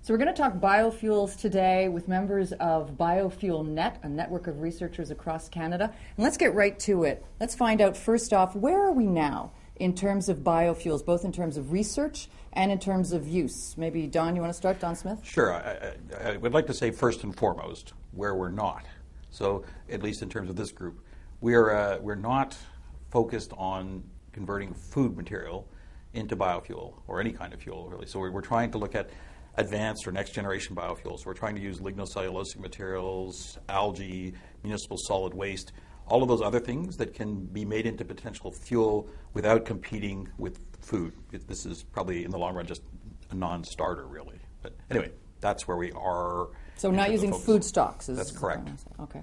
So we're going to talk biofuels today with members of Biofuel Net, a network of researchers across Canada. And let's get right to it. Let's find out first off, where are we now in terms of biofuels, both in terms of research and in terms of use? Maybe, Don, you want to start? Don Smith? Sure. I would like to say first and foremost where we're not. So at least in terms of this group, we're not focused on converting food material into biofuel or any kind of fuel, really. So we're trying to look at advanced or next generation biofuels. We're trying to use lignocellulosic materials, algae, municipal solid waste, all of those other things that can be made into potential fuel without competing with food. This is probably in the long run just a non-starter, really. But anyway, that's where we are. So not using food stocks. That's correct. Okay.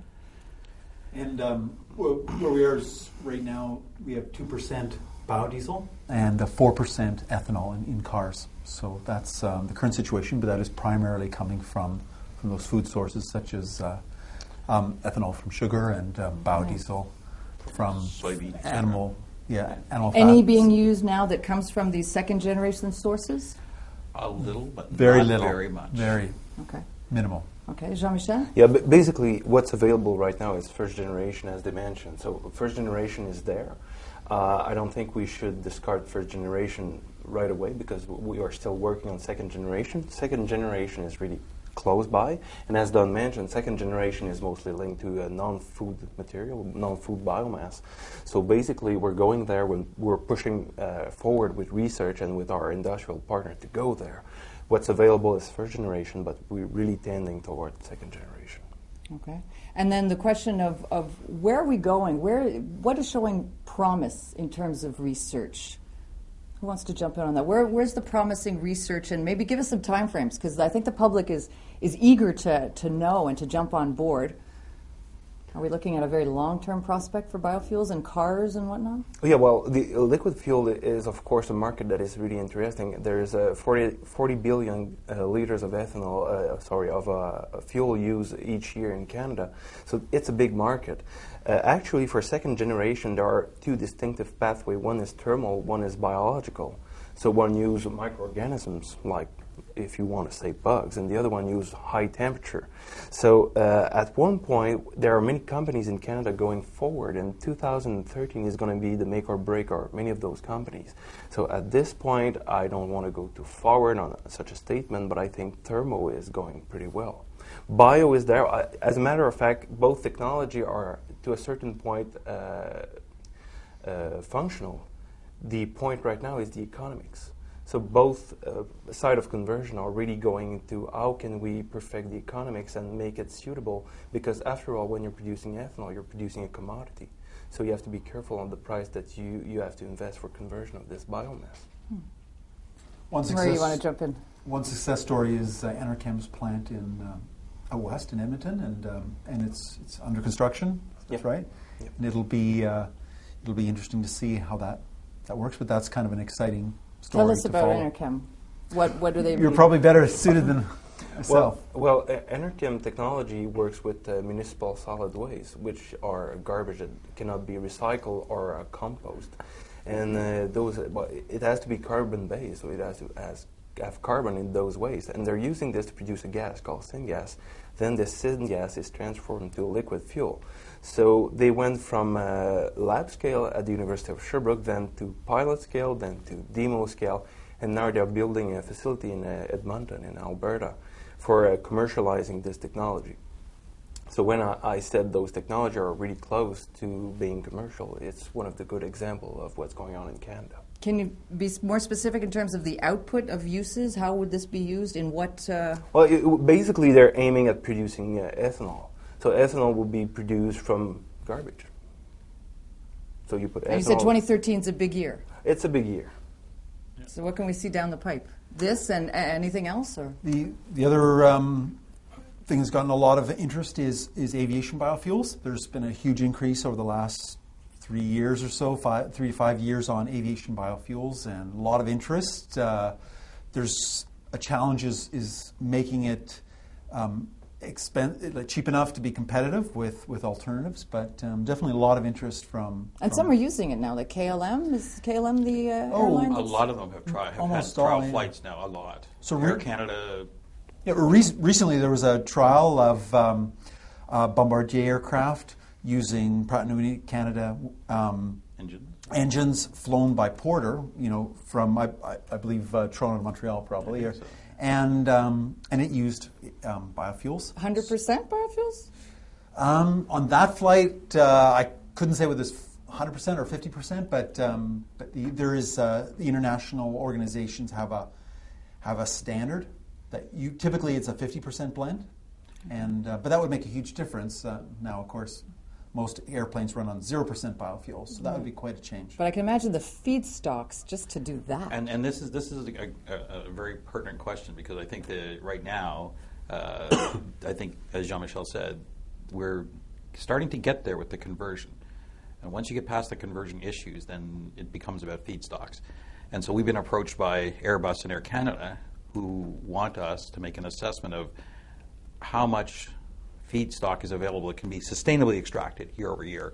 And where we are is right now, we have 2% biodiesel and 4% ethanol in cars. So that's the current situation, but that is primarily coming from those food sources such as ethanol from sugar and biodiesel from soybeans, animal fat. Any being used now that comes from these second generation sources? A little, but very not little, very much. Very okay. Minimal. Okay, Jean-Michel? Yeah, but basically what's available right now is first generation, as they mentioned. So first generation is there. I don't think we should discard first generation right away because we are still working on second generation. Second generation is really close by. And as Don mentioned, second generation is mostly linked to non-food material, non-food biomass. So basically we're going there when we're pushing forward with research and with our industrial partner to go there. What's available is first generation, but we're really tending toward second generation. Okay. And then the question of where are we going? What is showing promise in terms of research? Who wants to jump in on that? Where's the promising research? And maybe give us some time frames, because I think the public is eager to know and to jump on board. Are we looking at a very long-term prospect for biofuels and cars and whatnot? Yeah, well, the liquid fuel is, of course, a market that is really interesting. There's 40 billion liters of ethanol, of fuel used each year in Canada. So it's a big market. Actually, for second generation, there are two distinctive pathways. One is thermal, one is biological. So one uses microorganisms, like if you want to say bugs, and the other one uses high temperature. So at one point, there are many companies in Canada going forward, and 2013 is going to be the make or break of many of those companies. So at this point, I don't want to go too forward on such a statement, but I think thermo is going pretty well. Bio is there. As a matter of fact, both technology are, to a certain point, functional. The point right now is the economics. So both side of conversion are really going into how can we perfect the economics and make it suitable, because after all, when you're producing ethanol, you're producing a commodity. So you have to be careful on the price that you have to invest for conversion of this biomass. Where you want to jump in? One success story is Enerchem's plant in out west in Edmonton, and it's under construction. That's right. Yep. And it'll be interesting to see how that works. But that's kind of an exciting story. Tell us about follow. Enerchem. What do they? You're probably better suited than myself. Well, Enerchem technology works with municipal solid waste, which are garbage that cannot be recycled or compost, and it has to be carbon based, so it has to have carbon in those wastes, and they're using this to produce a gas called syngas. Then this syngas is transformed into a liquid fuel. So they went from lab scale at the University of Sherbrooke, then to pilot scale, then to demo scale, and now they're building a facility in Edmonton in Alberta for commercializing this technology. So when I said those technologies are really close to being commercial, it's one of the good examples of what's going on in Canada. Can you be more specific in terms of the output of uses? How would this be used? In what? Well, basically, they're aiming at producing ethanol. So ethanol will be produced from garbage. So you put ethanol. And you said 2013 is a big year. It's a big year. So what can we see down the pipe? This and anything else, or the other thing that's gotten a lot of interest is aviation biofuels. There's been a huge increase over the last 3 years or so, 3 to 5 years on aviation biofuels, and a lot of interest. There's a challenge is making it cheap enough to be competitive with alternatives, but definitely a lot of interest from. And some are using it now. Like KLM, is KLM the airline? A lot of them have had almost trial all, flights now. A lot. So Air Canada, Yeah, recently there was a trial of Bombardier aircraft using Pratt & Whitney Canada engines flown by Porter, from I believe Toronto to Montreal probably, So. and it used biofuels. 100% biofuels? On that flight, I couldn't say whether it's 100% or 50%, but there is the international organizations have a standard that typically it's a 50% blend, and but that would make a huge difference. Now, of course, most airplanes run on 0% biofuels, so that would be quite a change. But I can imagine the feedstocks just to do that. And this is a very pertinent question, because I think that right now, I think, as Jean-Michel said, we're starting to get there with the conversion. And once you get past the conversion issues, then it becomes about feedstocks. And so we've been approached by Airbus and Air Canada, who want us to make an assessment of how much feedstock is available that can be sustainably extracted year over year.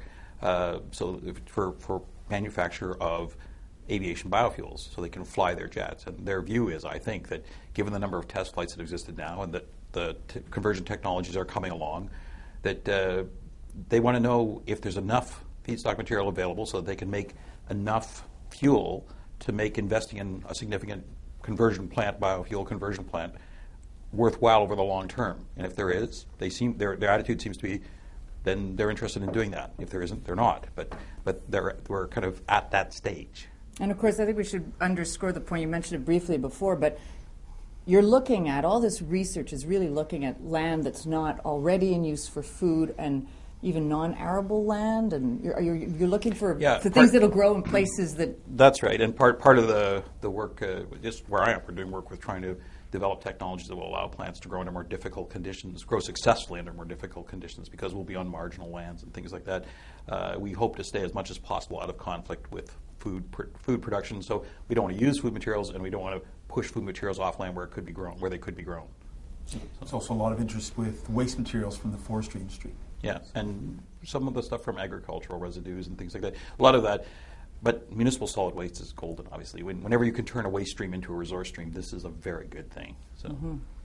So for manufacture of aviation biofuels, so they can fly their jets. And their view is, I think, that given the number of test flights that existed now and that the conversion technologies are coming along, that they want to know if there's enough feedstock material available so that they can make enough fuel to make investing in a significant conversion plant, biofuel conversion plant, worthwhile over the long term. And if there is, their attitude seems to be, then they're interested in doing that. If there isn't, they're not. But we're kind of at that stage. And of course, I think we should underscore the point, you mentioned it briefly before, but you're looking at, all this research is really looking at land that's not already in use for food and even non-arable land, and you're looking for things that'll grow in places that... That's right, and part of the work, just where I am, we're doing work with trying to develop technologies that will allow plants to grow under more difficult conditions, grow successfully under more difficult conditions, because we'll be on marginal lands and things like that. We hope to stay as much as possible out of conflict with food production, so we don't want to use food materials, and we don't want to push food materials off land where they could be grown. There's also a lot of interest with waste materials from the forestry industry. Yeah, and some of the stuff from agricultural residues and things like that. A lot of that, but municipal solid waste is golden, obviously. Whenever you can turn a waste stream into a resource stream, this is a very good thing. So,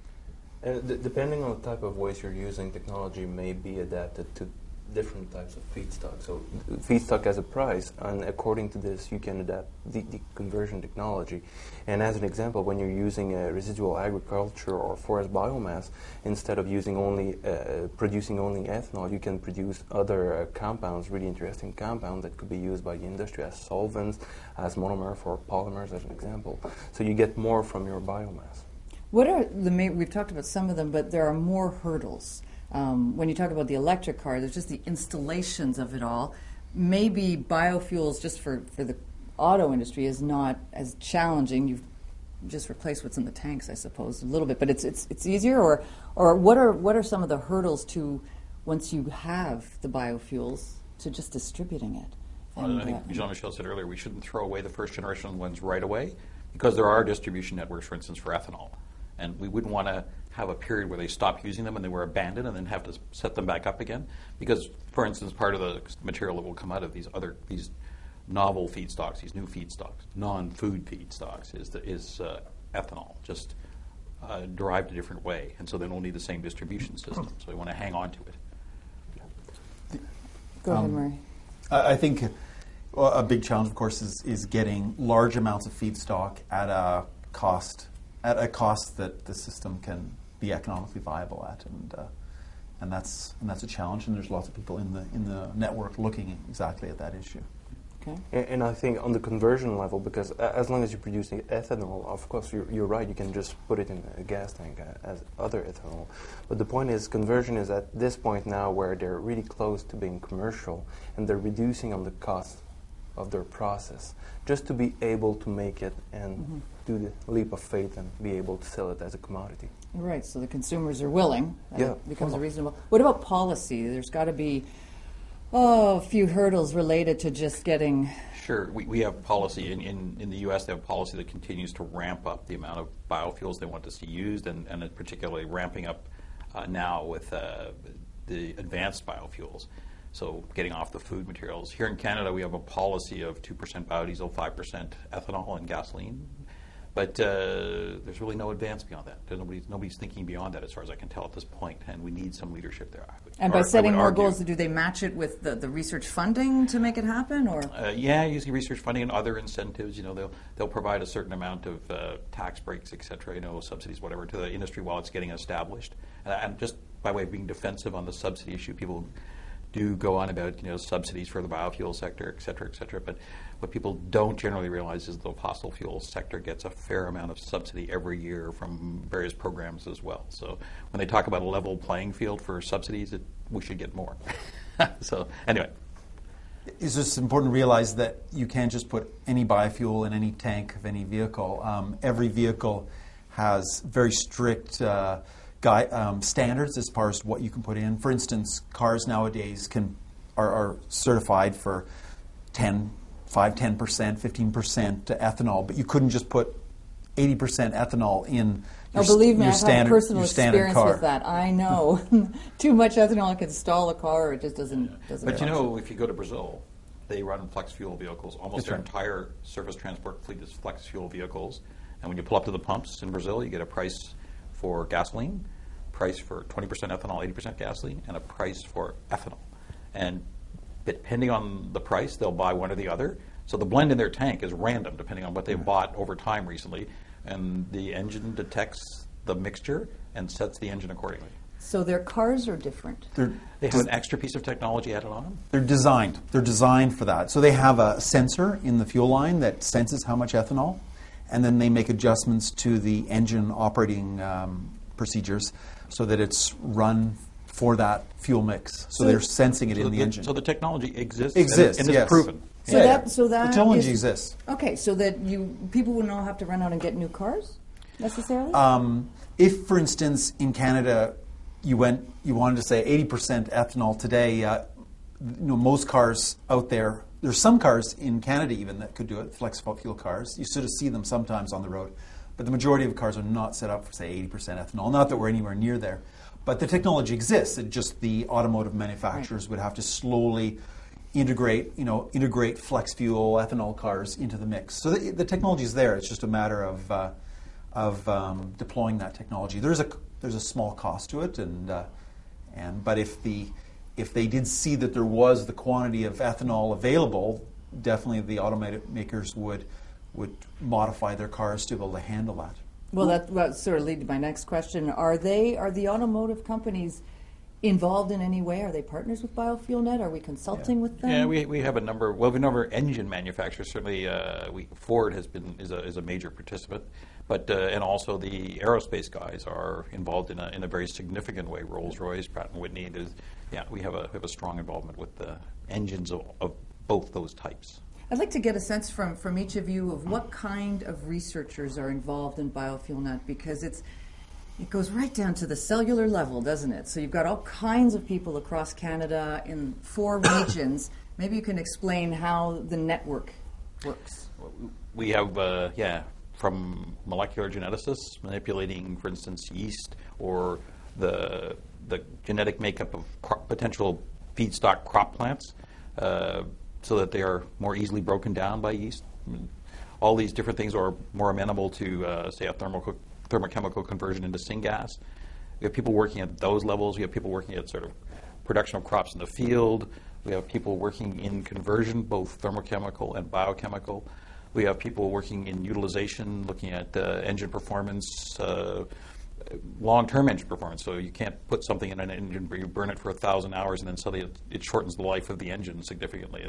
depending on the type of waste you're using, technology may be adapted to different types of feedstock. So feedstock has a price, and according to this, you can adapt the conversion technology. And as an example, when you're using residual agriculture or forest biomass, instead of using producing only ethanol, you can produce other compounds, really interesting compounds that could be used by the industry as solvents, as monomer for polymers, as an example. So you get more from your biomass. What are the main, we've talked about some of them, but there are more hurdles. When you talk about the electric car, there's just the installations of it all. Maybe biofuels just for the auto industry is not as challenging. You've just replaced what's in the tanks, I suppose, a little bit, but it's easier. Or what are some of the hurdles to, once you have the biofuels, to just distributing it? Well, I think Jean-Michel said earlier, we shouldn't throw away the first generation ones right away, because there are distribution networks, for instance, for ethanol. And we wouldn't want to have a period where they stop using them and they were abandoned and then have to set them back up again. Because, for instance, part of the material that will come out of these novel feedstocks, these new feedstocks, non-food feedstocks, is ethanol, just derived a different way. And so they don't need the same distribution system. So we want to hang on to it. Go ahead, Murray. I think a big challenge, of course, is getting large amounts of feedstock at a cost that the system can be economically viable at, and that's a challenge. And there's lots of people in the network looking exactly at that issue. Okay. And I think on the conversion level, because as long as you're producing ethanol, of course you're right, you can just put it in a gas tank as other ethanol. But the point is, conversion is at this point now where they're really close to being commercial, and they're reducing on the cost of their process just to be able to make it and do the leap of faith and be able to sell it as a commodity. Right, so the consumers are willing. Yeah. It becomes reasonable. What about policy? There's got to be a few hurdles related to just getting... Sure. We have policy. In the U.S., they have policy that continues to ramp up the amount of biofuels they want to see used, and particularly ramping up now with the advanced biofuels. So getting off the food materials. Here in Canada, we have a policy of 2% biodiesel, 5% ethanol, and gasoline. But there's really no advance beyond that. Nobody's thinking beyond that, as far as I can tell at this point, and we need some leadership there. And by setting more goals, do they match it with the research funding to make it happen, or? Yeah, using research funding and other incentives. They'll provide a certain amount of tax breaks, et cetera, subsidies, whatever, to the industry while it's getting established. And just by way of being defensive on the subsidy issue, people do go on about subsidies for the biofuel sector, et cetera, but what people don't generally realize is the fossil fuel sector gets a fair amount of subsidy every year from various programs as well. So when they talk about a level playing field for subsidies, we should get more. So anyway. It's just important to realize that you can't just put any biofuel in any tank of any vehicle. Every vehicle has very strict standards as far as what you can put in. For instance, cars nowadays are certified for 10%, 15% ethanol, but you couldn't just put 80% ethanol in your, believe me, your I've standard, had personal your standard experience car. with that. I know. Too much ethanol can stall a car, or it just doesn't But function. if you go to Brazil, they run flex fuel vehicles. Almost their entire surface transport fleet is flex fuel vehicles. And when you pull up to the pumps in Brazil, you get a price for gasoline, price for 20% ethanol, 80% gasoline, and a price for ethanol. And depending on the price, they'll buy one or the other. So the blend in their tank is random, depending on what they've bought over time recently. And the engine detects the mixture and sets the engine accordingly. So their cars are different. They have an extra piece of technology added on them? They're designed. They're designed for that. So they have a sensor in the fuel line that senses how much ethanol, and then they make adjustments to the engine operating procedures so that it's run for that fuel mix. So they're sensing it in the engine. So the technology exists. Exists, and yes. it's proven. So that the technology exists. Okay, so that people would not have to run out and get new cars necessarily. If, for instance, in Canada, you wanted to say 80% ethanol today, most cars out there. There's some cars in Canada even that could do it, flex fuel cars. You sort of see them sometimes on the road, but the majority of cars are not set up for, say, 80% ethanol. Not that we're anywhere near there, but the technology exists. It just the automotive manufacturers would have to slowly integrate flex fuel ethanol cars into the mix. So the technology is there. It's just a matter of deploying that technology. There's a small cost to it, but if they did see that there was the quantity of ethanol available, definitely the automakers would modify their cars to be able to handle that. Well, that sort of leads to my next question. Are the automotive companies involved in any way? Are they partners with BiofuelNet? Are we consulting with them? Yeah, we have a number. Well, we have a number of engine manufacturers. Certainly, Ford is a major participant, but and also the aerospace guys are involved in a very significant way. Rolls-Royce, Pratt & Whitney. We have a strong involvement with the engines of both those types. I'd like to get a sense from each of you of what kind of researchers are involved in BiofuelNet, because it goes right down to the cellular level, doesn't it? So you've got all kinds of people across Canada in 4 regions. Maybe you can explain how the network works. We have, from molecular geneticists manipulating, for instance, yeast or the genetic makeup of potential feedstock crop plants so that they are more easily broken down by yeast. All these different things are more amenable to, say, a thermochemical conversion into syngas. We have people working at those levels. We have people working at sort of production of crops in the field. We have people working in conversion, both thermochemical and biochemical. We have people working in utilization, looking at engine performance, long-term engine performance. So you can't put something in an engine where you burn it for 1,000 hours and then suddenly it shortens the life of the engine significantly.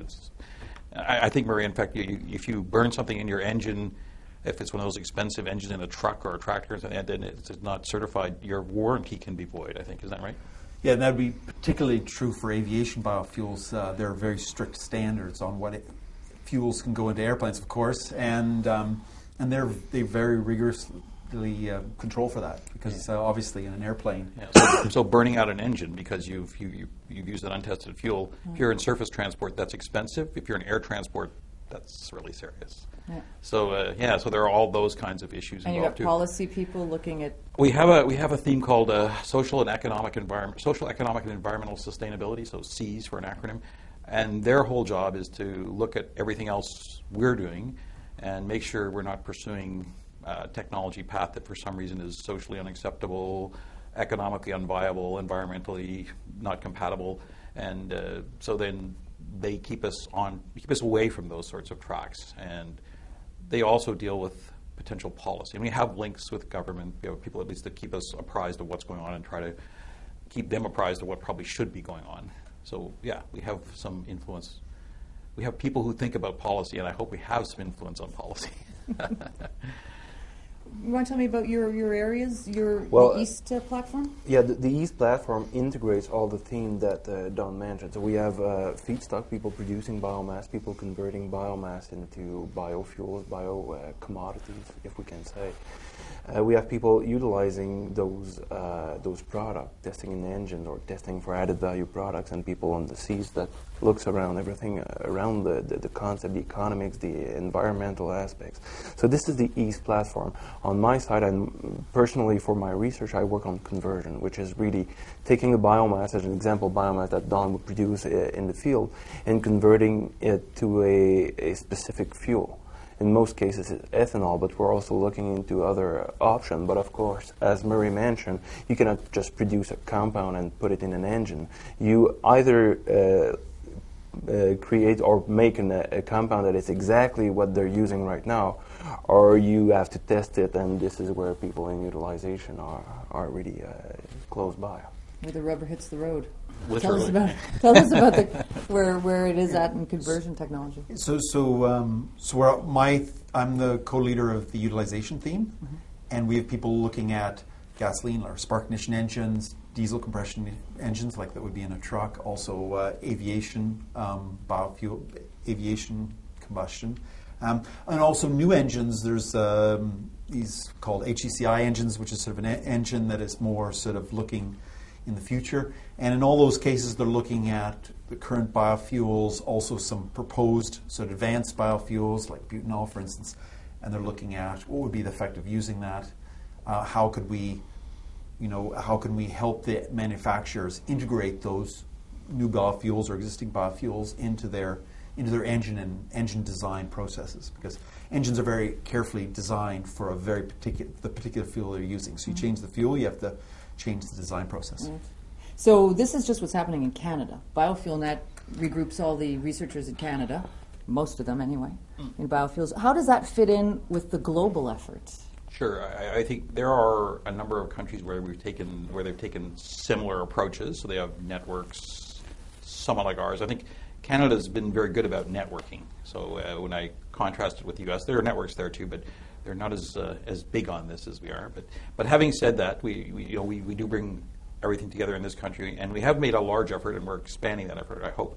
I think, Maria, in fact, if you burn something in your engine, if it's one of those expensive engines in a truck or a tractor, and then it's not certified, your warranty can be void, I think. Is that right? Yeah, and that would be particularly true for aviation biofuels. There are very strict standards on what fuels can go into airplanes, of course, and they very rigorously control for that, because obviously in an airplane. Yeah. So burning out an engine because you've used an untested fuel. If you're in surface transport, that's expensive. If you're in air transport, that's really serious. Yeah. So so there are all those kinds of issues and involved you got policy people looking at. We have a theme called social, economic, and environmental sustainability. So SEAS for an acronym, and their whole job is to look at everything else we're doing and make sure we're not pursuing technology path that for some reason is socially unacceptable, economically unviable, environmentally not compatible, and so then they keep us away from those sorts of tracks. And they also deal with potential policy. And we have links with government. We have people at least that keep us apprised of what's going on and try to keep them apprised of what probably should be going on. So yeah, we have some influence. We have people who think about policy, and I hope we have some influence on policy. You want to tell me about your areas, the East platform? Yeah, the East platform integrates all the themes that Don mentioned. So we have feedstock, people producing biomass, people converting biomass into biofuels, commodities, if we can say. We have people utilizing those products, testing in engines or testing for added value products, and people on the seas that looks around everything around the concept, the economics, the environmental aspects. So this is the East platform. On my side, and personally for my research, I work on conversion, which is really taking the biomass, as an example, biomass that Don would produce in the field, and converting it to a specific fuel. In most cases, it's ethanol, but we're also looking into other options. But of course, as Murray mentioned, you cannot just produce a compound and put it in an engine. You either create or make a compound that is exactly what they're using right now, or you have to test it, and this is where people in utilization are really close by. Where the rubber hits the road. Literally. Tell us about where it is at in conversion technology. I'm the co-leader of the utilization theme, and we have people looking at gasoline or spark ignition engines, diesel compression engines, like that would be in a truck, also aviation, biofuel, aviation combustion, and also new engines. There's these called HECI engines, which is sort of an engine that is more sort of looking in the future. And in all those cases, they're looking at the current biofuels, also some proposed sort of advanced biofuels like butanol, for instance, and they're looking at what would be the effect of using that. How can we help the manufacturers integrate those new biofuels or existing biofuels into their engine and engine design processes? Because engines are very carefully designed for the particular fuel they're using. So you change the fuel, you have to change the design process. Right. So this is just what's happening in Canada. BiofuelNet regroups all the researchers in Canada, most of them anyway, in biofuels. How does that fit in with the global effort? Sure. I think there are a number of countries where they've taken similar approaches. So they have networks, somewhat like ours. I think Canada's been very good about networking. So when I contrast it with the U.S., there are networks there too, but they're not as big on this as we are. But having said that, we do bring everything together in this country, and we have made a large effort, and we're expanding that effort, I hope,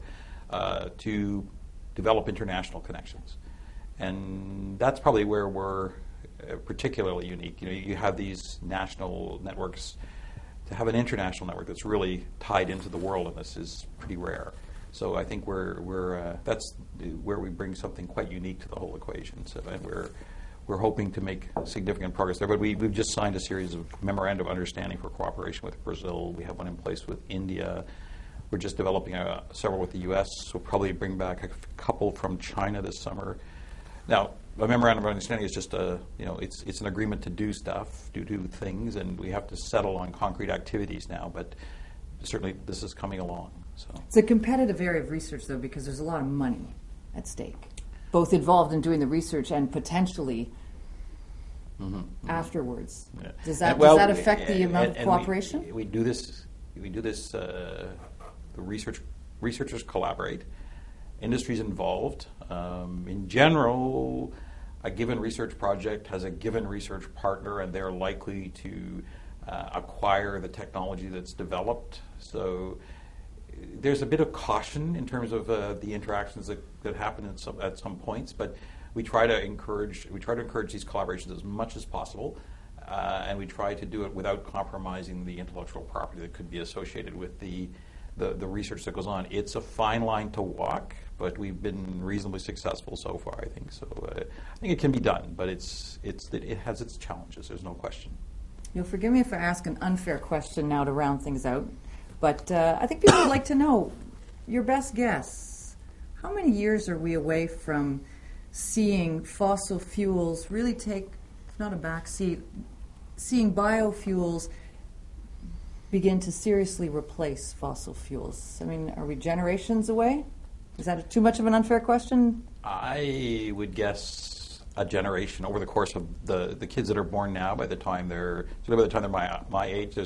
to develop international connections. And that's probably where we're particularly unique. You have these national networks. To have an international network that's really tied into the world in this is pretty rare. So I think that's where we bring something quite unique to the whole equation. So and we're hoping to make significant progress there. But we've just signed a series of memorandum of understanding for cooperation with Brazil. We have one in place with India. We're just developing several with the U.S. We'll probably bring back a couple from China this summer. Now, a memorandum of understanding is just it's an agreement to do stuff, do things, and we have to settle on concrete activities now. But certainly, this is coming along. So it's a competitive area of research, though, because there's a lot of money at stake, both involved in doing the research and potentially afterwards. Yeah. Does that affect the amount of cooperation? We do this. The researchers collaborate. Industry's involved. In general, a given research project has a given research partner, and they're likely to acquire the technology that's developed. So there's a bit of caution in terms of the interactions that happen at some points, but we try to encourage these collaborations as much as possible, and we try to do it without compromising the intellectual property that could be associated with the research that goes on. It's a fine line to walk, but we've been reasonably successful so far, I think. So I think it can be done, but it has its challenges. There's no question. You'll forgive me if I ask an unfair question now to round things out, but I think people would like to know your best guess. How many years are we away from seeing fossil fuels really take if not a backseat, seeing biofuels begin to seriously replace fossil fuels? I mean, are we generations away? Is that too much of an unfair question? I would guess a generation over the course of the kids that are born now. By the time they're my age,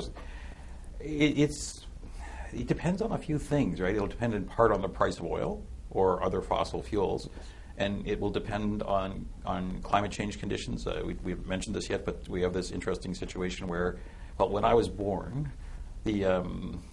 it depends on a few things, right? It'll depend in part on the price of oil or other fossil fuels, and it will depend on climate change conditions. We haven't mentioned this yet, but we have this interesting situation where, well, when I was born, the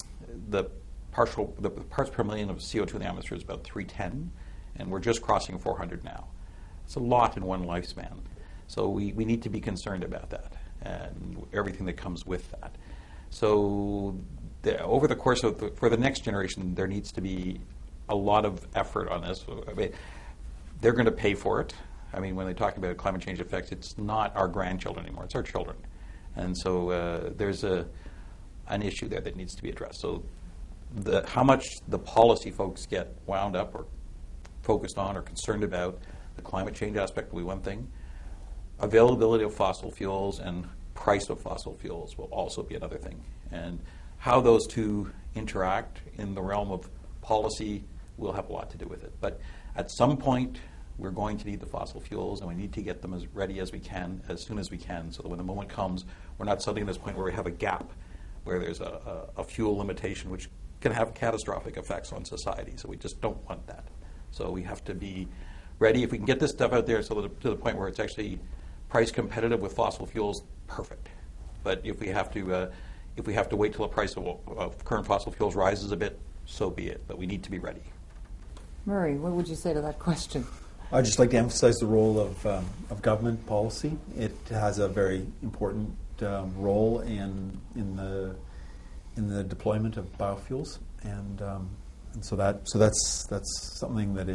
parts per million of CO2 in the atmosphere is about 310, and we're just crossing 400 now. It's a lot in one lifespan. So we need to be concerned about that and everything that comes with that. So over the course of for the next generation, there needs to be a lot of effort on this. I mean, they're going to pay for it. I mean, when they talk about climate change effects, it's not our grandchildren anymore. It's our children. And so there's an issue there that needs to be addressed. So how much the policy folks get wound up or focused on or concerned about the climate change aspect will be one thing. Availability of fossil fuels and price of fossil fuels will also be another thing. And how those two interact in the realm of policy will have a lot to do with it. But at some point, we're going to need the fossil fuels, and we need to get them as ready as we can, as soon as we can, so that when the moment comes, we're not suddenly at this point where we have a gap, where there's a fuel limitation, which can have catastrophic effects on society. So we just don't want that. So we have to be ready. If we can get this stuff out there so that to the point where it's actually price competitive with fossil fuels, perfect. But if we have to wait till the price of current fossil fuels rises a bit, so be it. But we need to be ready. Murray, what would you say to that question? I'd just like to emphasize the role of government policy. It has a very important role in the deployment of biofuels, and so that's something that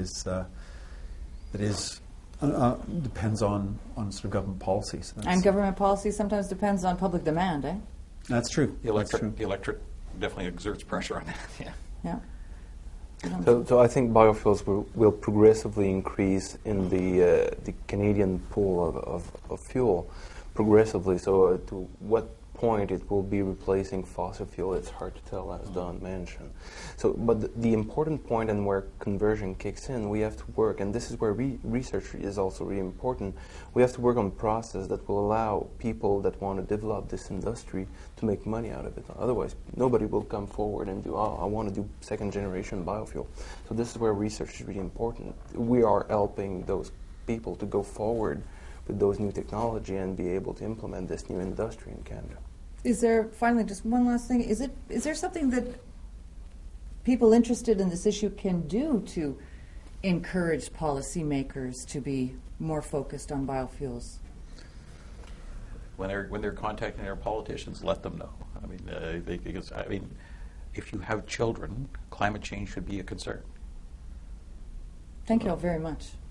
depends on sort of government policy. So and government policy sometimes depends on public demand, eh? That's true. The electric definitely exerts pressure on that. Yeah. So I think biofuels will progressively increase in the Canadian pool of fuel progressively. So to what point it will be replacing fossil fuel, it's hard to tell, as Don mentioned. So, but the important point and where conversion kicks in, we have to work, and this is where research is also really important. We have to work on a process that will allow people that want to develop this industry to make money out of it. Otherwise, nobody will come forward and do, I want to do second generation biofuel. So this is where research is really important. We are helping those people to go forward with those new technology and be able to implement this new industry in Canada. Is there, finally, just one last thing, is there something that people interested in this issue can do to encourage policymakers to be more focused on biofuels? When they're contacting their politicians, let them know. I mean, if you have children, climate change should be a concern. Thank you all very much.